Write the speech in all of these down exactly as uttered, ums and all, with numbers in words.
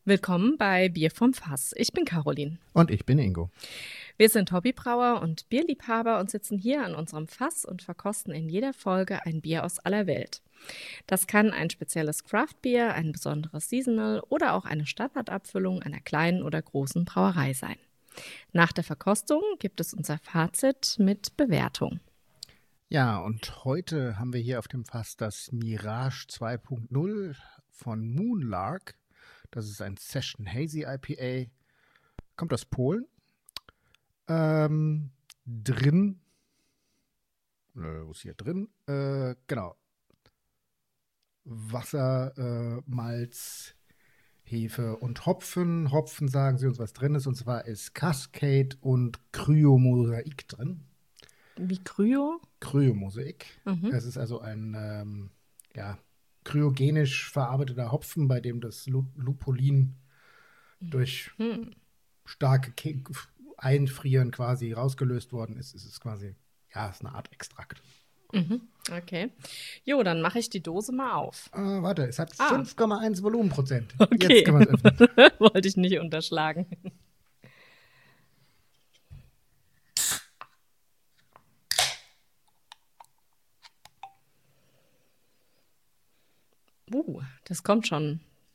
Willkommen bei Bier vom Fass. Ich bin Caroline. Und ich bin Ingo. Wir sind Hobbybrauer und Bierliebhaber und sitzen hier an unserem Fass und verkosten in jeder Folge ein Bier aus aller Welt. Das kann ein spezielles Craftbier, ein besonderes Seasonal oder auch eine Standardabfüllung einer kleinen oder großen Brauerei sein. Nach der Verkostung gibt es unser Fazit mit Bewertung. Ja, und heute haben wir hier auf dem Fass das Mirage zwei Punkt null von Moonlark. Das ist ein Session Hazy I P A. Kommt aus Polen. Ähm, drin. Äh, wo ist hier drin? Äh, genau. Wasser, äh, Malz, Hefe und Hopfen. Hopfen, sagen sie uns, was drin ist. Und zwar ist Cascade und Kryomosaik drin. Wie Kryo? Kryomosaik. Mhm. Es ist also ein ähm, ja, kryogenisch verarbeiteter Hopfen, bei dem das Lu- Lupulin durch Hm. starke Ke- Einfrieren quasi rausgelöst worden ist. Es ist quasi, ja, es ist eine Art Extrakt. Mhm. Okay. Jo, dann mache ich die Dose mal auf. Ah, warte, es hat Ah. fünf Komma eins Volumenprozent. Okay. Jetzt kann man es öffnen. Wollte ich nicht unterschlagen. Uh, das kommt schon.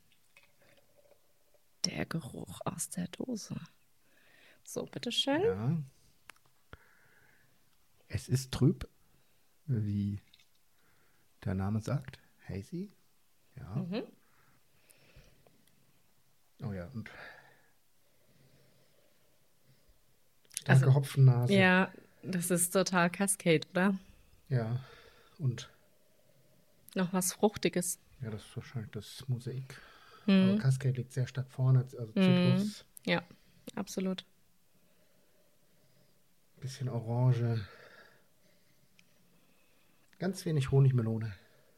Der Geruch aus der Dose. So, bitteschön. Ja. Es ist trüb, wie der Name sagt. Hazy. Ja. Mhm. Oh ja, und starke Also, Hopfennase. Ja, das ist total Cascade, oder? Ja. Und Noch was Fruchtiges. ja, das ist wahrscheinlich das Mosaik. Mhm. Aber Cascade liegt sehr stark vorne, also Zitrus, Ja, absolut. bisschen Orange, ganz wenig Honigmelone.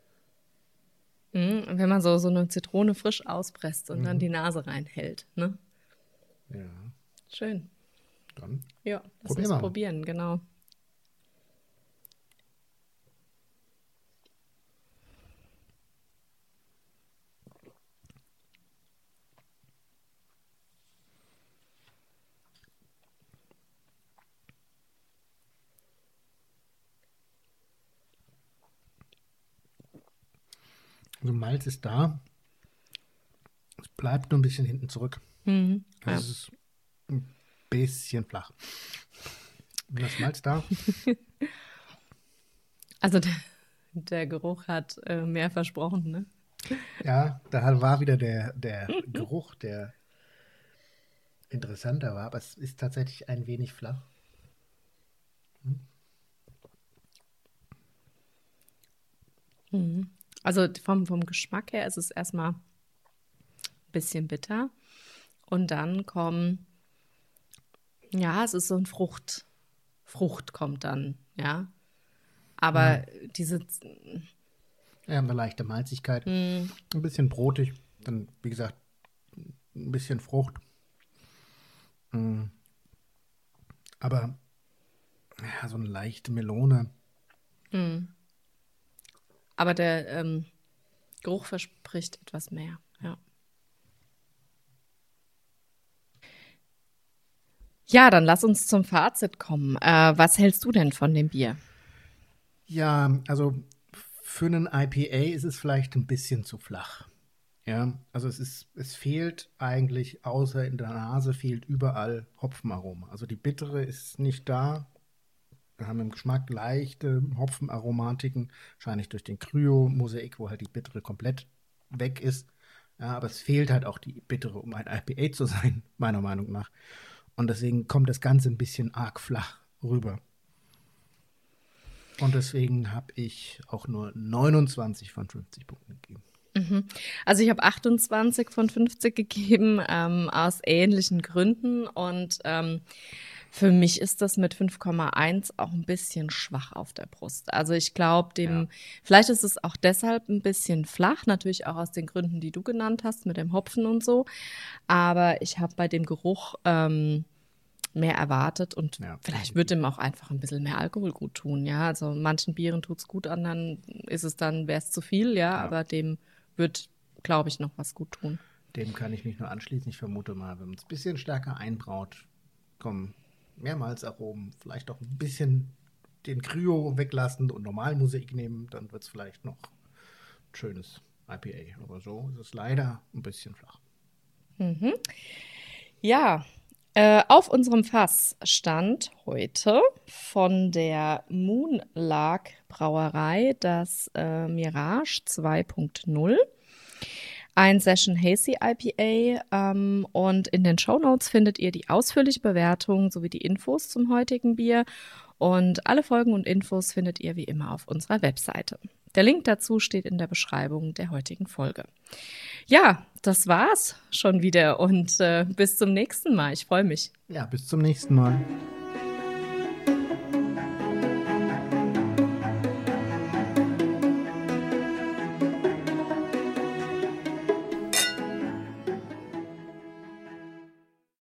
Mhm. Und wenn man so, so eine Zitrone frisch auspresst und dann Mhm. die Nase reinhält, ne? Ja, Schön. dann. Ja, lass Probier uns mal. probieren, genau. Also Malz ist da. Es bleibt nur ein bisschen hinten zurück. Mhm. Ja. Also es ist ein bisschen flach. Und das Malz da. Also der, der Geruch hat äh, mehr versprochen, ne? Ja, da war wieder der, der Geruch, der interessanter war, aber es ist tatsächlich ein wenig flach. Mhm. Also vom, vom Geschmack her ist es erstmal ein bisschen bitter. Und dann kommen, ja, es ist so ein Frucht. Frucht kommt dann, ja. Aber diese, Ja, eine leichte Malzigkeit. mh, Ein bisschen brotig. Dann, wie gesagt, ein bisschen Frucht. Mm. Aber ja, so eine leichte Melone. aber der ähm, Geruch verspricht etwas mehr, ja. Ja, dann lass uns zum Fazit kommen. Äh, was hältst du denn von dem Bier? Ja, also für einen I P A ist es vielleicht ein bisschen zu flach. Ja, also es ist, es fehlt eigentlich, außer in der Nase, fehlt überall Hopfenaroma. Also die bittere ist nicht da. Wir haben im Geschmack leichte Hopfenaromatiken, wahrscheinlich durch den Kryo-Mosaik, wo halt die bittere komplett weg ist. Ja, aber es fehlt halt auch die bittere, um ein I P A zu sein, meiner Meinung nach. Und deswegen kommt das Ganze ein bisschen arg flach rüber. Und deswegen habe ich auch nur neunundzwanzig von fünfzig Punkten gegeben. Also ich habe achtundzwanzig von fünfzig gegeben, ähm, aus ähnlichen Gründen. Und ähm, für mich ist das mit fünf Komma eins auch ein bisschen schwach auf der Brust. Also ich glaube, dem, Ja. vielleicht ist es auch deshalb ein bisschen flach, natürlich auch aus den Gründen, die du genannt hast, mit dem Hopfen und so. Aber ich habe bei dem Geruch ähm, mehr erwartet und Ja, vielleicht wird ihm auch einfach ein bisschen mehr Alkohol gut tun, ja. Also manchen Bieren tut's gut, anderen ist es dann, wäre es zu viel, ja, Ja. aber dem wird, glaube ich, noch was gut tun. dem kann ich mich nur anschließen. Ich vermute mal, wenn man es ein bisschen stärker einbraut, kommen mehrmals Aromen, vielleicht auch ein bisschen den Kryo weglassen und Normalmusik nehmen, dann wird es vielleicht noch ein schönes I P A. Aber so ist es leider ein bisschen flach. Mhm. Ja, äh, auf unserem Fass stand heute von der Moonlark Brauerei das äh, Mirage zwei Punkt null. Ein Session Hazy I P A ähm, und in den Shownotes findet ihr die ausführliche Bewertung sowie die Infos zum heutigen Bier und alle Folgen und Infos findet ihr wie immer auf unserer Webseite. Der Link dazu steht in der Beschreibung der heutigen Folge. Ja, das war's schon wieder und äh, bis zum nächsten Mal. Ich freue mich. Ja, bis zum nächsten Mal.